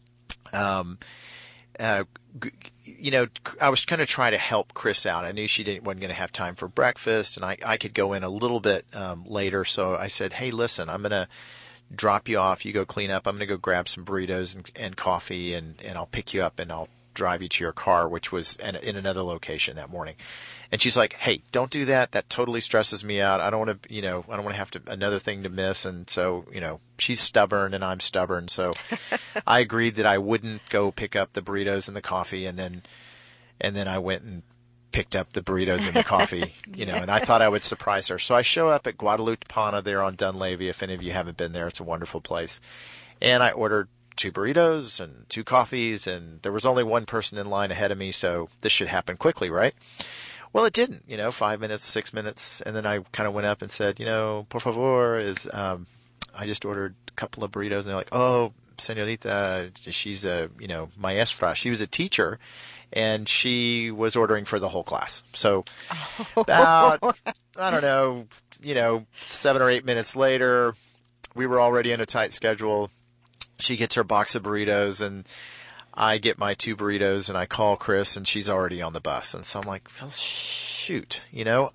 I was going to try to help Chris out. I knew she wasn't going to have time for breakfast, and I could go in a little bit later. So I said, hey, listen, I'm going to drop you off. You go clean up. I'm going to go grab some burritos and coffee, and I'll pick you up, and I'll drive you to your car, which was in another location that morning. And she's like, hey, don't do that. That totally stresses me out. I don't want to, I don't want to have another thing to miss. And so, she's stubborn and I'm stubborn. So I agreed that I wouldn't go pick up the burritos and the coffee. And then I went and picked up the burritos and the coffee, and I thought I would surprise her. So I show up at Guadalupe Pana there on Dunleavy. If any of you haven't been there, it's a wonderful place. And I ordered 2 burritos and 2 coffees, and there was only one person in line ahead of me, so this should happen quickly, right? Well, it didn't, 5 minutes, 6 minutes, and then I kind of went up and said, por favor, I just ordered couple of burritos, and they're like, oh, señorita, she's a, maestra. She was a teacher, and she was ordering for the whole class. So about, I don't know, 7 or 8 minutes later, we were already in a tight schedule. She gets her box of burritos, and I get my 2 burritos, and I call Chris, and she's already on the bus. And so I'm like, well, shoot, now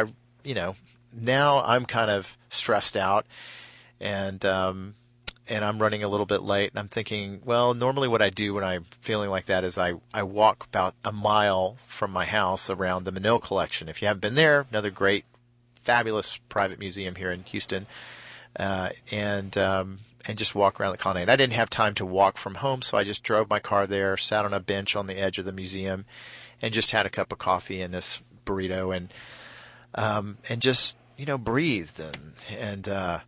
I'm kind of stressed out, and I'm running a little bit late, and I'm thinking, well, normally what I do when I'm feeling like that is I walk about a mile from my house around the Menil Collection. If you haven't been there, another great, fabulous private museum here in Houston, and just walk around the colonnade. I didn't have time to walk from home, so I just drove my car there, sat on a bench on the edge of the museum, and just had a cup of coffee and this burrito, and just breathed, and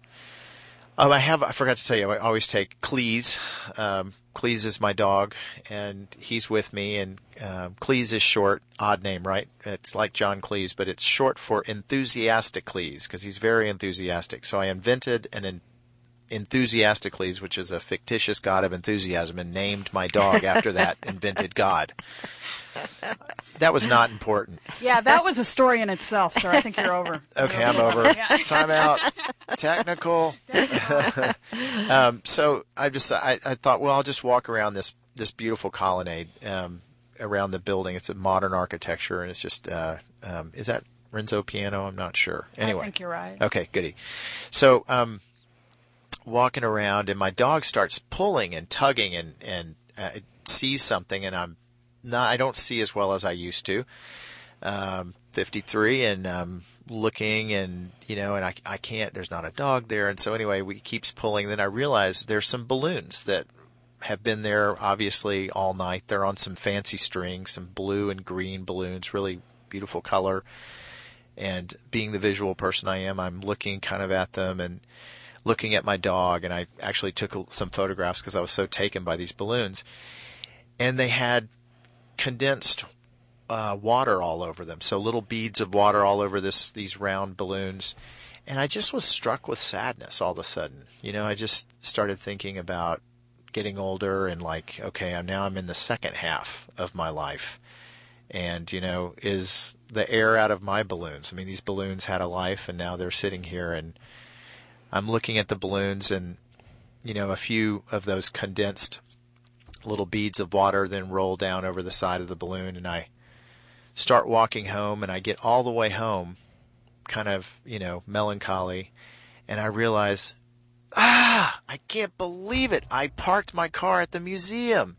I forgot to tell you, I always take Cleese. Cleese is my dog, and he's with me, and Cleese is short, odd name, right? It's like John Cleese, but it's short for Enthusiastic Cleese, because he's very enthusiastic. So I invented an Enthusiasticles, which is a fictitious god of enthusiasm, and named my dog after that invented god. That was not important. Yeah, that was a story in itself, sir. I think you're over. Okay, I'm over. Yeah. Time out. Technical. So I thought, well, I'll just walk around this beautiful colonnade around the building. It's a modern architecture, and it's just is that Renzo Piano? I'm not sure. Anyway, I think you're right. Okay, goody. So walking around, and my dog starts pulling and tugging, and sees something, and I don't see as well as I used to. 53, and looking, and and I can't. There's not a dog there, and so anyway, we keeps pulling. Then I realize there's some balloons that have been there obviously all night. They're on some fancy strings, some blue and green balloons, really beautiful color. And being the visual person I am, I'm looking kind of at them and looking at my dog, and I actually took some photographs because I was so taken by these balloons, and they had condensed water all over them, so little beads of water all over these round balloons, and I just was struck with sadness all of a sudden. I just started thinking about getting older, and like, okay, I'm in the second half of my life, and is the air out of my balloons? I mean, these balloons had a life, and now they're sitting here, and I'm looking at the balloons, and a few of those condensed little beads of water then roll down over the side of the balloon, and I start walking home, and I get all the way home kind of, melancholy, and I realize, I can't believe it. I parked my car at the museum.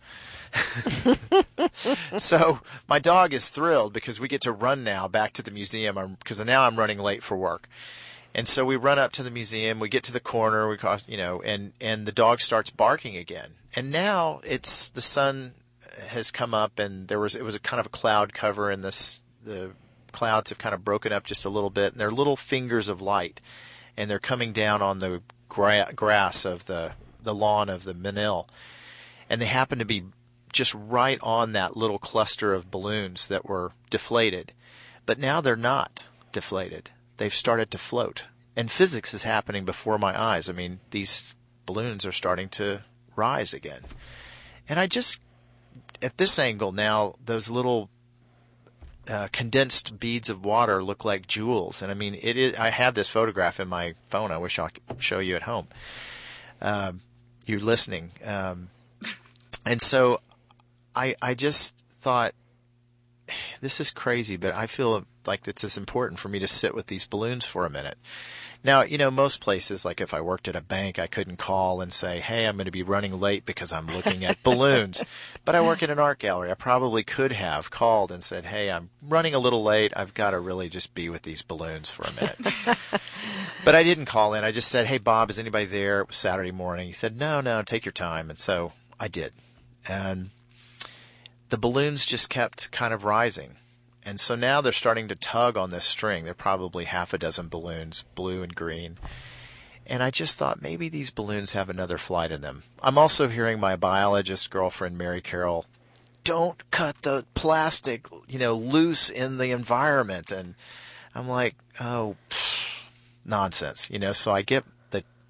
So my dog is thrilled because we get to run now back to the museum, because now I'm running late for work. And so we run up to the museum, we get to the corner, and the dog starts barking again. And now the sun has come up, and it was a kind of a cloud cover, and the clouds have kind of broken up just a little bit, and they're little fingers of light, and they're coming down on the grass of the lawn of the Menil, and they happen to be just right on that little cluster of balloons that were deflated. But now they're not deflated. They've started to float. And physics is happening before my eyes. I mean, these balloons are starting to rise again. And I just, at this angle now, those little condensed beads of water look like jewels. And I mean, I have this photograph in my phone. I wish I could show you at home. You're listening. And so I just thought, this is crazy, but I feel like it's important for me to sit with these balloons for a minute. Now, most places, like if I worked at a bank, I couldn't call and say, hey, I'm going to be running late because I'm looking at balloons. But I work at an art gallery. I probably could have called and said, hey, I'm running a little late. I've got to really just be with these balloons for a minute. But I didn't call in. I just said, hey, Bob, is anybody there? It was Saturday morning. He said, no, take your time. And so I did. And the balloons just kept kind of rising. And so now they're starting to tug on this string. There are probably half a dozen balloons, blue and green. And I just thought maybe these balloons have another flight in them. I'm also hearing my biologist girlfriend, Mary Carroll, don't cut the plastic, loose in the environment. And I'm like, oh, nonsense. So I get the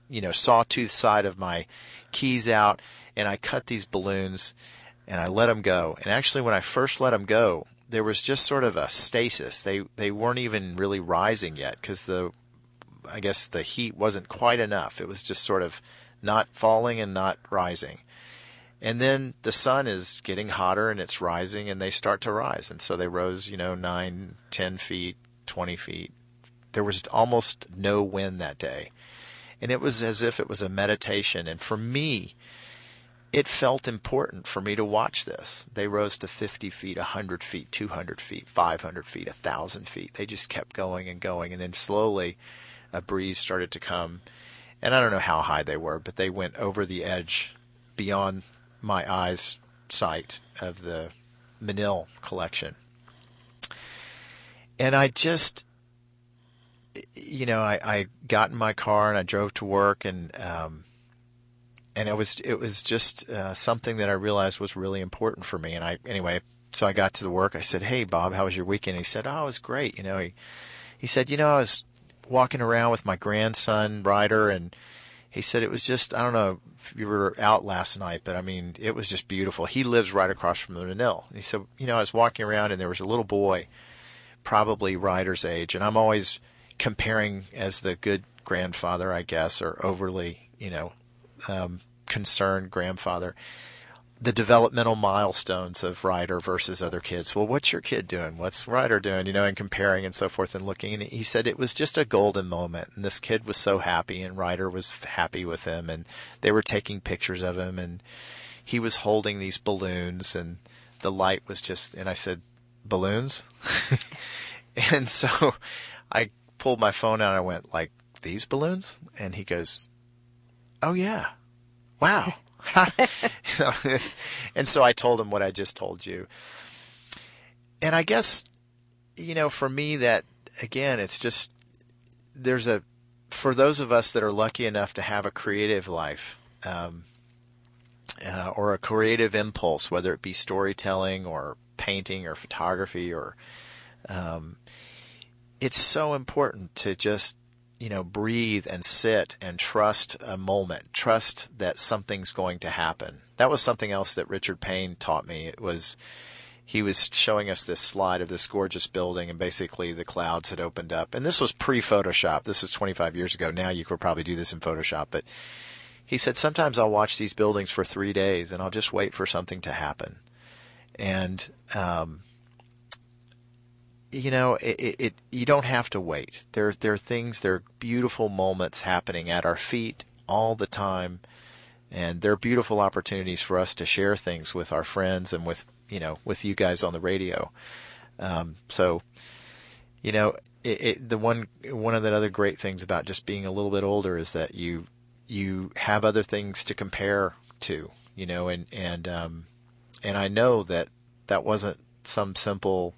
sawtooth side of my keys out, and I cut these balloons, and I let them go. And actually, when I first let them go, there was just sort of a stasis. They weren't even really rising yet because I guess the heat wasn't quite enough. It was just sort of not falling and not rising. And then the sun is getting hotter and it's rising, and they start to rise. And so they rose, 9, 10 feet, 20 feet. There was almost no wind that day. And it was as if it was a meditation. And for me, it felt important for me to watch this. They rose to 50 feet, 100 feet, 200 feet, 500 feet, 1,000 feet. They just kept going and going. And then slowly a breeze started to come. And I don't know how high they were, but they went over the edge beyond my eyes' sight of the Menil collection. And I just, I got in my car and I drove to work, and it was just something that I realized was really important for me. And so I got to the work. I said, "Hey, Bob, how was your weekend?" He said, "Oh, it was great." He said, "I was walking around with my grandson Ryder, and he said it was just, I don't know if you were out last night, but I mean, it was just beautiful." He lives right across from the Menil. And he said, "I was walking around and there was a little boy, probably Ryder's age, and I'm always comparing as the good grandfather, I guess, or overly, concerned grandfather, the developmental milestones of Ryder versus other kids. Well, what's your kid doing? What's Ryder doing? And comparing and so forth and looking." And he said it was just a golden moment. And this kid was so happy, and Ryder was happy with him, and they were taking pictures of him, and he was holding these balloons, and the light was just, and I said, "Balloons?" And so I pulled my phone out and I went, "Like these balloons?" And he goes, "Oh yeah. Wow." And so I told him what I just told you. And I guess, for me, that, again, it's just, for those of us that are lucky enough to have a creative life, or a creative impulse, whether it be storytelling or painting or photography, or, it's so important to just, breathe and sit and trust a moment, trust that something's going to happen. That was something else that Richard Payne taught me. He was showing us this slide of this gorgeous building, and basically the clouds had opened up. And this was pre-Photoshop. This is 25 years ago. Now you could probably do this in Photoshop. But he said, sometimes I'll watch these buildings for 3 days and I'll just wait for something to happen. And, you don't have to wait. There are beautiful moments happening at our feet all the time, and there are beautiful opportunities for us to share things with our friends and with you guys on the radio. So, one of the other great things about just being a little bit older is that you have other things to compare to, and I know that wasn't some simple,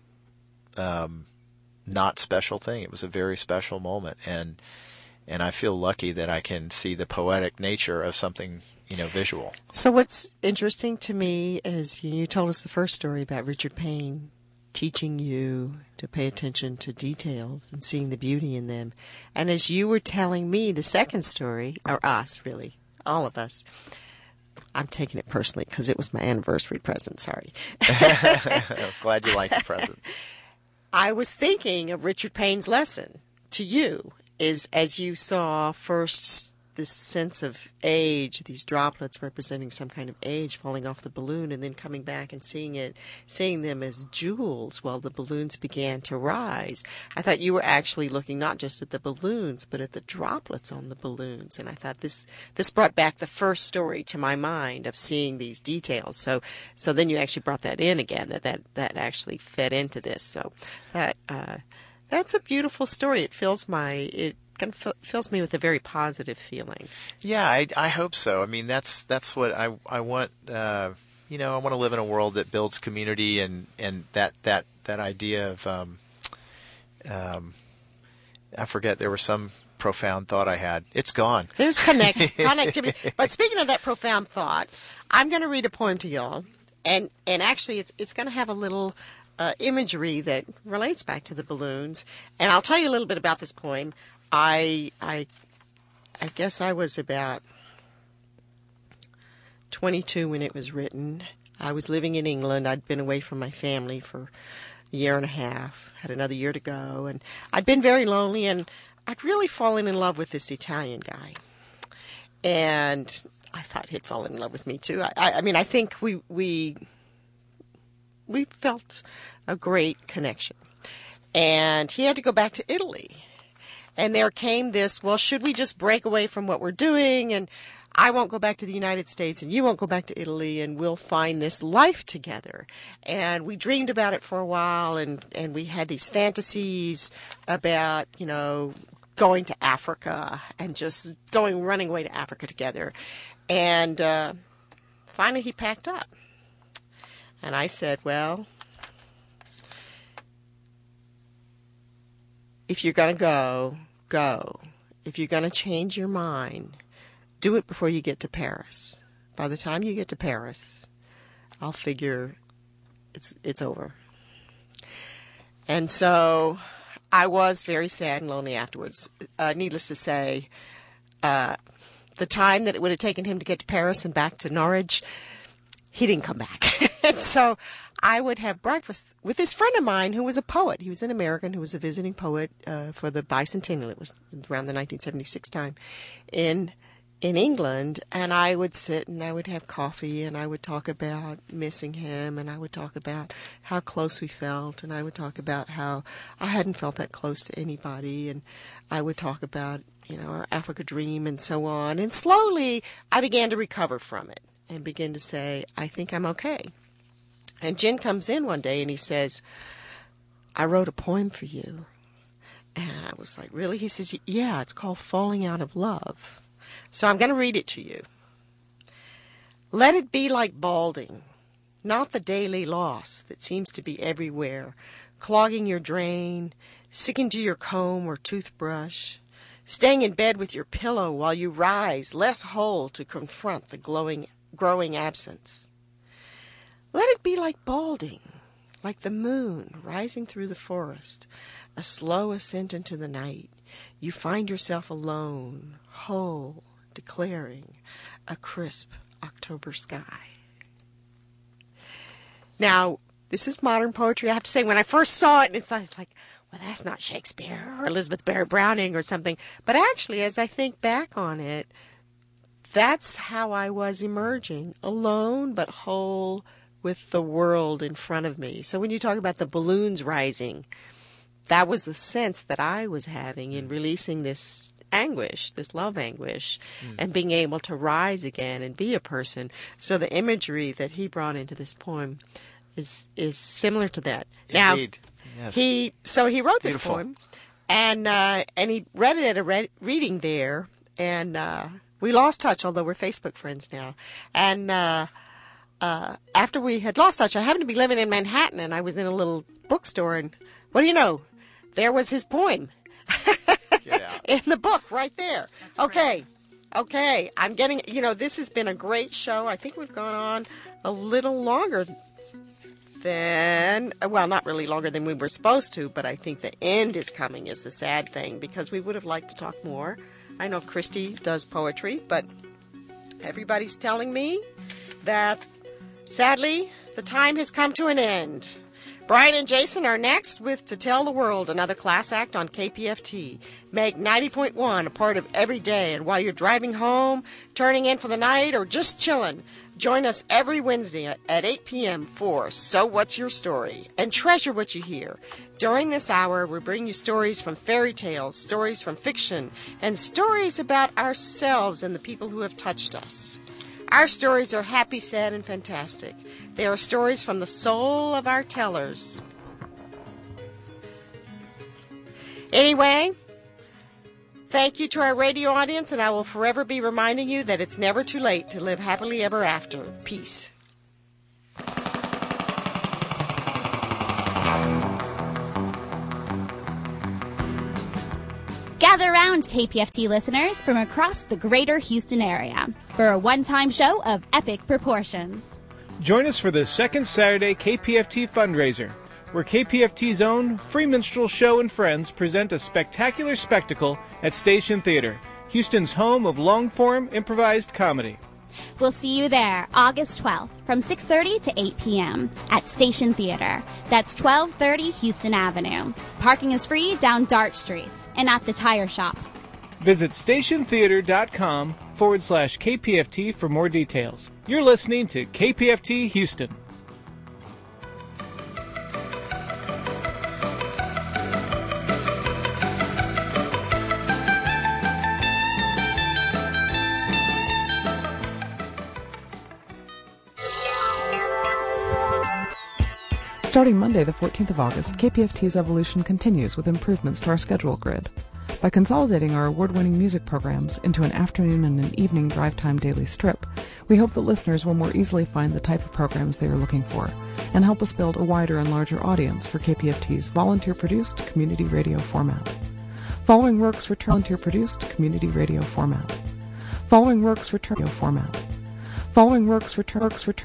not special thing. It was a very special moment, and I feel lucky that I can see the poetic nature of something, visual. So what's interesting to me is you told us the first story about Richard Payne teaching you to pay attention to details and seeing the beauty in them. And as you were telling me the second story, or us really, all of us, I'm taking it personally because it was my anniversary present, sorry. Glad you liked the present. I was thinking of Richard Payne's lesson to you is as you saw first this sense of age, these droplets representing some kind of age falling off the balloon, and then coming back and seeing them as jewels while the balloons began to rise. I thought you were actually looking not just at the balloons, but at the droplets on the balloons. And I thought this brought back the first story to my mind of seeing these details. So then you actually brought that in again, that actually fed into this. So that's a beautiful story. It fills me with a very positive feeling. Yeah, I hope so. I mean, that's what I want. I want to live in a world that builds community, and that idea of I forget, there was some profound thought I had. It's gone. There's connectivity. But speaking of that profound thought, I'm going to read a poem to y'all, and actually it's going to have a little imagery that relates back to the balloons. And I'll tell you a little bit about this poem. I I guess I was about 22 when it was written. I was living in England. I'd been away from my family for a year and a half, had another year to go, and I'd been very lonely, and I'd really fallen in love with this Italian guy. And I thought he'd fallen in love with me too. I mean, I think we felt a great connection. And he had to go back to Italy. And there came this, well, should we just break away from what we're doing? And I won't go back to the United States and you won't go back to Italy and we'll find this life together. And we dreamed about it for a while and we had these fantasies about, you know, going to Africa and just running away to Africa together. And finally he packed up. And I said, well, if you're going to go, go. If you're going to change your mind, do it before you get to Paris. By the time you get to Paris, I'll figure it's over. And so I was very sad and lonely afterwards. Needless to say, the time that it would have taken him to get to Paris and back to Norwich, he didn't come back. And so I would have breakfast with this friend of mine who was a poet. He was an American who was a visiting poet for the bicentennial. It was around the 1976 time in England. And I would sit and I would have coffee and I would talk about missing him and I would talk about how close we felt and I would talk about how I hadn't felt that close to anybody and I would talk about, you know, our Africa dream and so on. And slowly I began to recover from it and begin to say, I think I'm okay. And Jen comes in one day and he says, I wrote a poem for you. And I was like, really? He says, yeah, it's called Falling Out of Love. So I'm going to read it to you. Let it be like balding, not the daily loss that seems to be everywhere, clogging your drain, sticking to your comb or toothbrush, staying in bed with your pillow while you rise less whole to confront the growing absence. Let it be like balding, like the moon rising through the forest, a slow ascent into the night. You find yourself alone, whole, declaring a crisp October sky. Now, this is modern poetry. I have to say, when I first saw it, it's like, well, that's not Shakespeare or Elizabeth Barrett Browning or something. But actually, as I think back on it, that's how I was emerging, alone but whole with the world in front of me. So when you talk about the balloons rising, that was the sense that I was having in releasing this anguish, this love anguish, and being able to rise again and be a person. So the imagery that he brought into this poem is similar to that. Indeed. Now, yes. he wrote this poem, and he read it at a reading there, and we lost touch, although we're Facebook friends now. And after we had lost touch, I happened to be living in Manhattan, and I was in a little bookstore, and what do you know? There was his poem in the book right there. Okay. I'm getting, this has been a great show. I think we've gone on a little longer than, well, not really longer than we were supposed to, but I think the end is coming is the sad thing because we would have liked to talk more. I know Christy does poetry, but everybody's telling me that sadly the time has come to an end. Brian and Jason are next with To Tell the World, another class act on KPFT. Make 90.1 a part of every day. And while you're driving home, turning in for the night, or just chilling, join us every Wednesday at 8 p.m. for So What's Your Story? And treasure what you hear. During this hour, we bring you stories from fairy tales, stories from fiction, and stories about ourselves and the people who have touched us. Our stories are happy, sad, and fantastic. They are stories from the soul of our tellers. Anyway, thank you to our radio audience, and I will forever be reminding you that it's never too late to live happily ever after. Peace. Gather round, KPFT listeners from across the greater Houston area for a one-time show of epic proportions. Join us for the second Saturday KPFT fundraiser, where KPFT's own Free Minstrel Show and friends present a spectacular spectacle at Station Theater Houston's home of long-form improvised comedy. We'll see you there August 12th from 6:30 to 8 p.m. at Station Theater. That's 1230 Houston Avenue. Parking is free down Dart Street and at the tire shop. Visit stationtheater.com/KPFT for more details. You're listening to KPFT Houston. Starting Monday, the 14th of August, KPFT's evolution continues with improvements to our schedule grid. By consolidating our award-winning music programs into an afternoon and an evening drive time daily strip, we hope that listeners will more easily find the type of programs they are looking for and help us build a wider and larger audience for KPFT's volunteer-produced community radio format. Following Works return volunteer-produced community radio format. Following Works return radio format. Following Works return